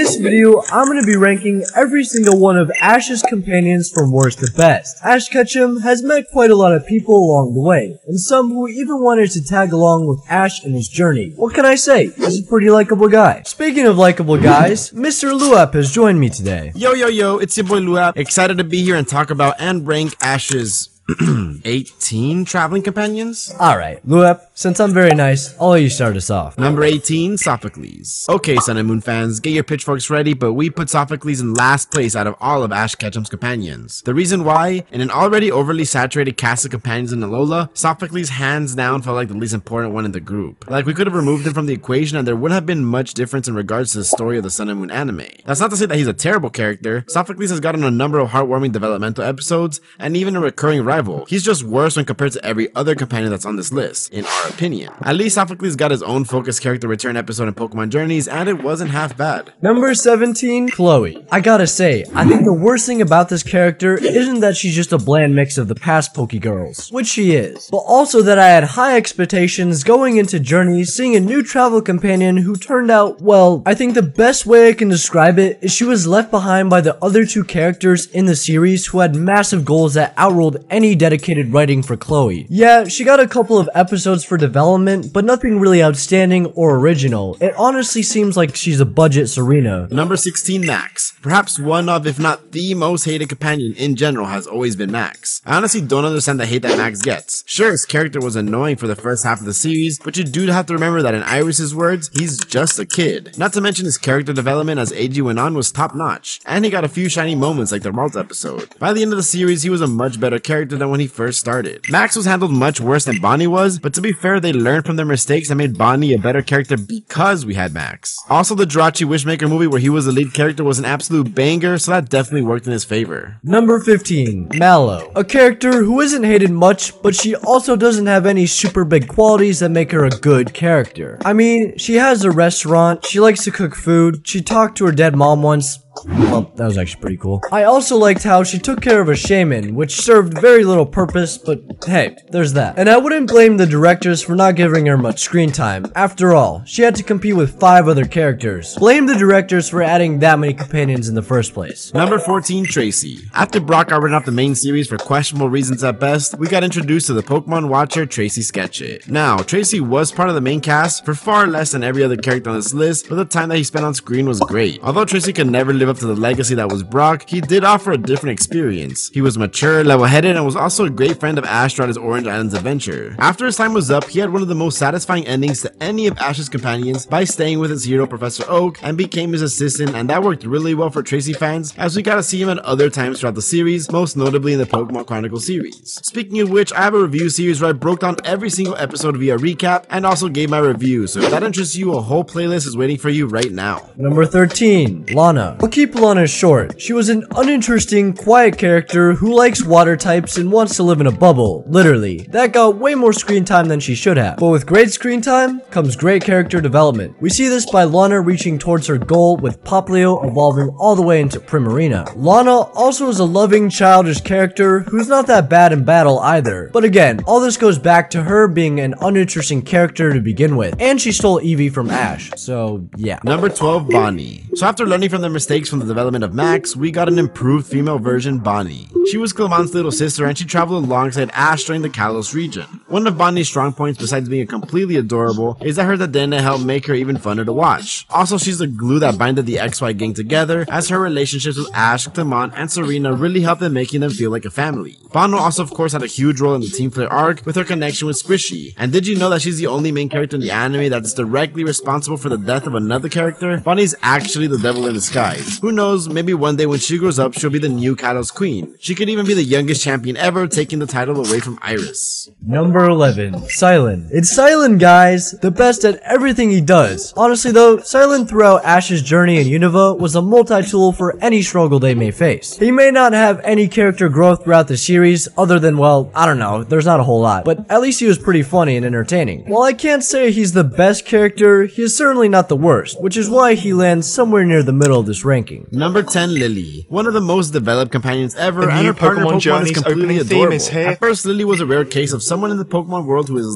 this video, I'm going to be ranking every single one of Ash's companions from worst to best. Ash Ketchum has met quite a lot of people along the way, and some who even wanted to tag along with Ash in his journey. What can I say? He's a pretty likable guy. Speaking of likable guys, Mr. Luap has joined me today. Yo, it's your boy Luap. Excited to be here and talk about and rank Ash's 18 traveling companions? Alright, Luap, since I'm very nice, I'll let you start us off. Number 18, Sophocles. Okay, Sun and Moon fans, get your pitchforks ready, but we put Sophocles in last place out of all of Ash Ketchum's companions. The reason why, in an already overly saturated cast of companions in Alola, Sophocles hands down felt like the least important one in the group. Like, we could have removed him from the equation and there wouldn't have been much difference in regards to the story of the Sun and Moon anime. That's not to say that he's a terrible character. Sophocles has gotten a number of heartwarming developmental episodes, and even a recurring rival. He's just worse when compared to every other companion that's on this list, in our opinion. At least Sophocles got his own focused character return episode in Pokemon Journeys, and it wasn't half bad. Number 17, Chloe. I gotta say, I think the worst thing about this character isn't that she's just a bland mix of the past Pokegirls, which she is, but also that I had high expectations going into Journeys, seeing a new travel companion who turned out, well, I think the best way I can describe it is she was left behind by the other two characters in the series who had massive goals that outruled any dedicated writing for Chloe. Yeah, she got a couple of episodes for development, but nothing really outstanding or original. It honestly seems like she's a budget Serena. Number 16, Max. Perhaps one of, if not the most hated companion in general has always been Max. I honestly don't understand the hate that Max gets. Sure, his character was annoying for the first half of the series, but you do have to remember that in Iris's words, he's just a kid. Not to mention his character development as AG went on was top notch, and he got a few shiny moments like the Malt episode. By the end of the series, he was a much better character than when he first started. Max was handled much worse than Bonnie was, but to be fair, they learned from their mistakes and made Bonnie a better character because we had Max. Also, the Jirachi Wishmaker movie where he was the lead character was an absolute banger, so that definitely worked in his favor. Number 15, Mallow. A character who isn't hated much, but she also doesn't have any super big qualities that make her a good character. I mean, she has a restaurant, she likes to cook food, she talked to her dead mom once. Well, that was actually pretty cool. I also liked how she took care of a shaman, which served very little purpose, but hey, there's that. And I wouldn't blame the directors for not giving her much screen time. After all, she had to compete with 5 other characters. Blame the directors for adding that many companions in the first place. Number 14, Tracy. After Brock got rid of the main series for questionable reasons at best, we got introduced to the Pokemon watcher Tracy Sketchit. Now, Tracy was part of the main cast for far less than every other character on this list, but the time that he spent on screen was great. Although Tracy could never live up to the legacy that was Brock, he did offer a different experience. He was mature, level-headed, and was also a great friend of Ash throughout his Orange Islands adventure. After his time was up, he had one of the most satisfying endings to any of Ash's companions by staying with his hero Professor Oak and became his assistant, and that worked really well for Tracy fans as we got to see him at other times throughout the series, most notably in the Pokemon Chronicles series. Speaking of which, I have a review series where I broke down every single episode via recap and also gave my review, so if that interests you, a whole playlist is waiting for you right now. Number 13, Lana. I'll keep Lana short. She was an uninteresting, quiet character who likes water types and wants to live in a bubble, literally. That got way more screen time than she should have. But with great screen time comes great character development. We see this by Lana reaching towards her goal with Popplio evolving all the way into Primarina. Lana also is a loving, childish character who's not that bad in battle either. But again, all this goes back to her being an uninteresting character to begin with, and she stole Eevee from Ash, so yeah. Number 12, Bonnie. So after learning from their mistakes from the development of Max, we got an improved female version, Bonnie. She was Clement's little sister and she traveled alongside Ash during the Kalos region. One of Bonnie's strong points, besides being completely adorable, is that her Dedenne helped make her even funner to watch. Also, she's the glue that binded the XY gang together, as her relationships with Ash, Clement, and Serena really helped in making them feel like a family. Bono also of course had a huge role in the Team Flare arc with her connection with Squishy. And did you know that she's the only main character in the anime that's directly responsible for the death of another character? Bonnie's actually the devil in disguise. Who knows, maybe one day when she grows up, she'll be the new Kalos queen. She could even be the youngest champion ever, taking the title away from Iris. Number 11, Silent. It's Silent, guys, the best at everything he does. Honestly though, Silent throughout Ash's journey in Unova was a multi-tool for any struggle they may face. He may not have any character growth throughout the series, other than, well, I don't know, there's not a whole lot, but at least he was pretty funny and entertaining. While I can't say he's the best character, he is certainly not the worst, which is why he lands somewhere near the middle of this ranking. Number 10, Lily. One of the most developed companions ever, and her partner Pokemon is completely adorable. At first, Lily was a rare case of someone in the Pokemon world who is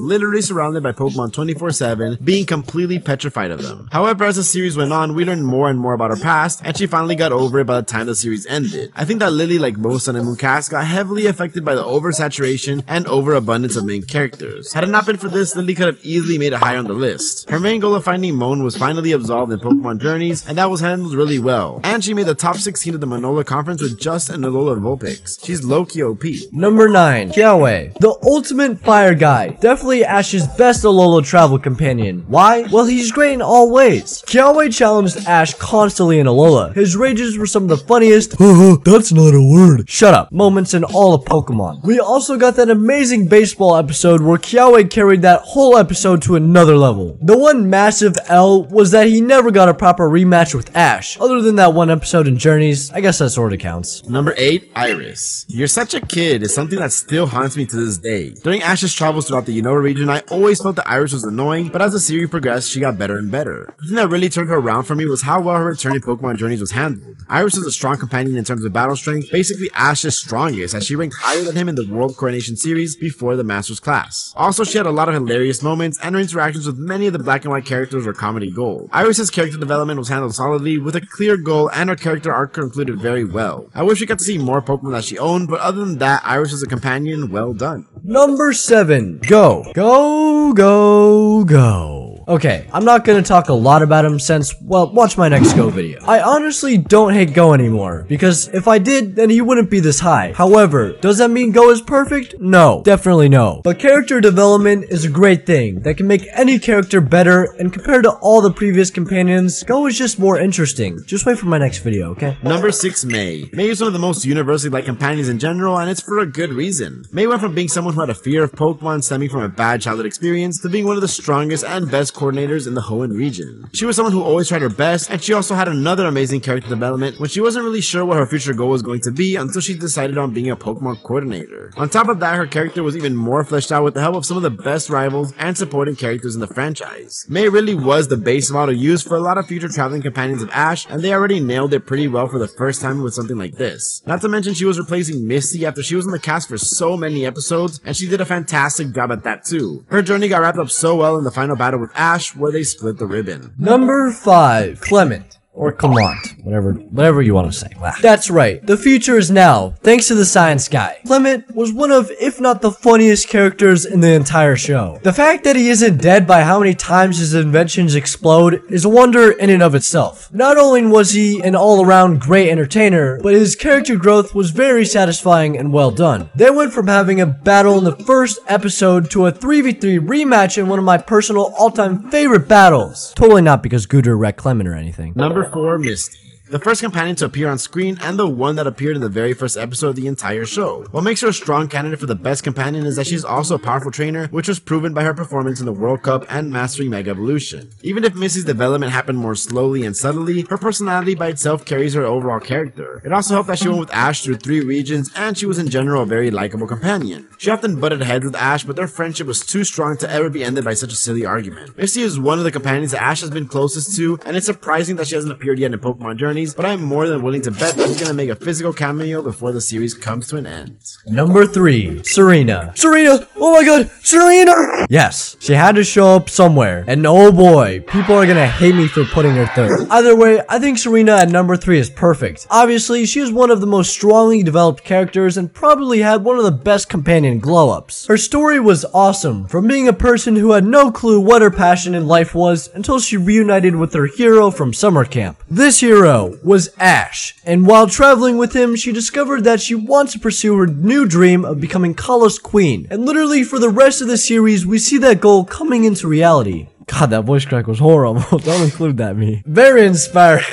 literally surrounded by Pokemon 24/7, being completely petrified of them. However, as the series went on, we learned more and more about her past, and she finally got over it by the time the series ended. I think that Lily, like most Sun and Moon casts, got heavily affected by the oversaturation and overabundance of main characters. Had it not been for this, Lily could have easily made it higher on the list. Her main goal of finding Moan was finally absolved in Pokemon Journeys, and that was handled really well. And she made the top 16 of the Manola Conference with just an Alola Vulpix. She's low-key OP. Number 9. Kiawe, the ultimate fire guy. Definitely Ash's best Alola travel companion. Why? Well, he's great in all ways. Kiawe challenged Ash constantly in Alola. His rages were some of the funniest that's not a word, shut up, moments in all of Pokemon. We also got that amazing baseball episode where Kiawe carried that whole episode to another level. The one massive L was that he never got a proper rematch with Ash. Other than that one episode in Journeys, I guess that sorta counts. Number 8, Iris. You're such a kid is something that still haunts me to this day. During Ash's travels throughout the Unova region, I always felt that Iris was annoying, but as the series progressed, she got better and better. The thing that really turned her around for me was how well her return in Pokemon Journeys was handled. Iris is a strong companion in terms of battle strength, basically Ash's strongest, as she ranked higher than him in the World Coronation series before the Masters class. Also, she had a lot of hilarious moments, and her interactions with many of the black and white characters were comedy gold. Iris's character development was handled solidly, with a clear goal, and her character arc concluded very well. I wish we got to see more Pokemon that she owned, but other than that, Iris as a companion, well done. Number 7. Go. Go, go, go. Okay, I'm not gonna talk a lot about him since, well, watch my next Go video. I honestly don't hate Go anymore, because if I did, then he wouldn't be this high. However, does that mean Go is perfect? No, definitely no. But character development is a great thing that can make any character better, and compared to all the previous companions, Go is just more interesting. Just wait for my next video, okay? Number 6, May. May is one of the most universally liked companions in general, and it's for a good reason. May went from being someone who had a fear of Pokemon stemming from a bad childhood experience to being one of the strongest and best coordinators in the Hoenn region. She was someone who always tried her best, and she also had another amazing character development when she wasn't really sure what her future goal was going to be until she decided on being a Pokemon coordinator. On top of that, her character was even more fleshed out with the help of some of the best rivals and supporting characters in the franchise. May really was the base model used for a lot of future traveling companions of Ash, and they already nailed it pretty well for the first time with something like this. Not to mention she was replacing Misty after she was in the cast for so many episodes, and she did a fantastic job at that too. Her journey got wrapped up so well in the final battle with Ash, where they split the ribbon. Number 5. Clement. Or Clement, whatever you want to say. That's right, the future is now, thanks to the science guy. Clement was one of, if not the funniest characters in the entire show. The fact that he isn't dead by how many times his inventions explode is a wonder in and of itself. Not only was he an all-around great entertainer, but his character growth was very satisfying and well done. They went from having a battle in the first episode to a 3v3 rematch in one of my personal all-time favorite battles. Totally not because Gudra wrecked Clement or anything. Number 4, Misty. The first companion to appear on screen and the one that appeared in the very first episode of the entire show. What makes her a strong candidate for the best companion is that she's also a powerful trainer, which was proven by her performance in the World Cup and mastering Mega Evolution. Even if Misty's development happened more slowly and subtly, her personality by itself carries her overall character. It also helped that she went with Ash through 3 regions, and she was in general a very likable companion. She often butted heads with Ash, but their friendship was too strong to ever be ended by such a silly argument. Misty is one of the companions that Ash has been closest to, and it's surprising that she hasn't appeared yet in Pokemon Journeys, but I'm more than willing to bet that she's gonna make a physical cameo before the series comes to an end. Number 3, Serena. Serena! Oh my god, Serena! Yes, she had to show up somewhere, and oh boy, people are gonna hate me for putting her third. Either way, I think Serena at number 3 is perfect. Obviously, she is one of the most strongly developed characters and probably had one of the best companion glow-ups. Her story was awesome, from being a person who had no clue what her passion in life was until she reunited with her hero from summer camp. This hero was Ash, and while traveling with him, she discovered that she wants to pursue her new dream of becoming Kala's queen. And literally for the rest of the series, we see that goal coming into reality. God, that voice crack was horrible. Don't include that, me. Very inspiring.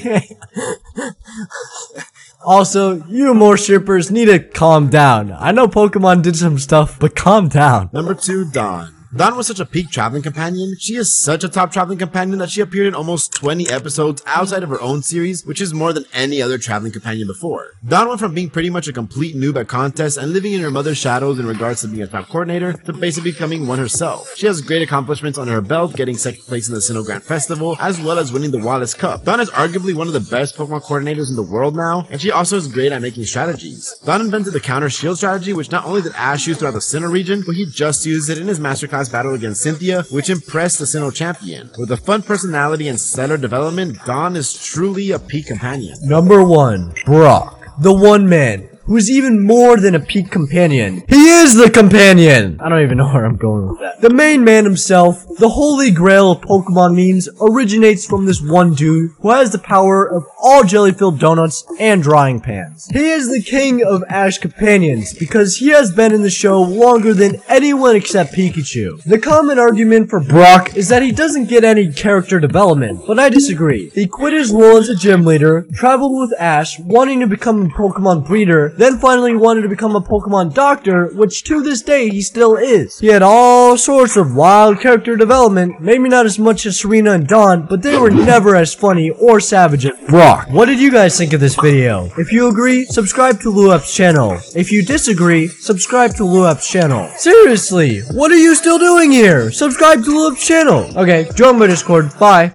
Also, you more shippers need to calm down. I know Pokemon did some stuff, but calm down. Number 2, Dawn. Dawn was such a peak traveling companion. She is such a top traveling companion that she appeared in almost 20 episodes outside of her own series, which is more than any other traveling companion before. Dawn went from being pretty much a complete noob at contests and living in her mother's shadows in regards to being a top coordinator to basically becoming one herself. She has great accomplishments under her belt, getting second place in the Sinnoh Grand Festival, as well as winning the Wallace Cup. Dawn is arguably one of the best Pokemon coordinators in the world now, and she also is great at making strategies. Dawn invented the counter shield strategy, which not only did Ash use throughout the Sinnoh region, but he just used it in his masterclass class battle against Cynthia, which impressed the Sinnoh champion. With a fun personality and stellar development, Dawn is truly a peak companion. Number 1. Brock, the one man who's even more than a peak companion. He is the companion! I don't even know where I'm going with that. The main man himself, the holy grail of Pokemon memes, originates from this one dude who has the power of all jelly-filled donuts and drying pans. He is the king of Ash companions because he has been in the show longer than anyone except Pikachu. The common argument for Brock is that he doesn't get any character development, but I disagree. He quit his role as a gym leader, traveled with Ash, wanting to become a Pokemon breeder, then finally wanted to become a Pokemon doctor, which to this day he still is. He had all sorts of wild character development, maybe not as much as Serena and Dawn, but they were never as funny or savage as Brock. What did you guys think of this video? If you agree, subscribe to Luap's channel. If you disagree, subscribe to Luap's channel. Seriously, what are you still doing here? Subscribe to Luap's channel. Okay, join my Discord. Bye.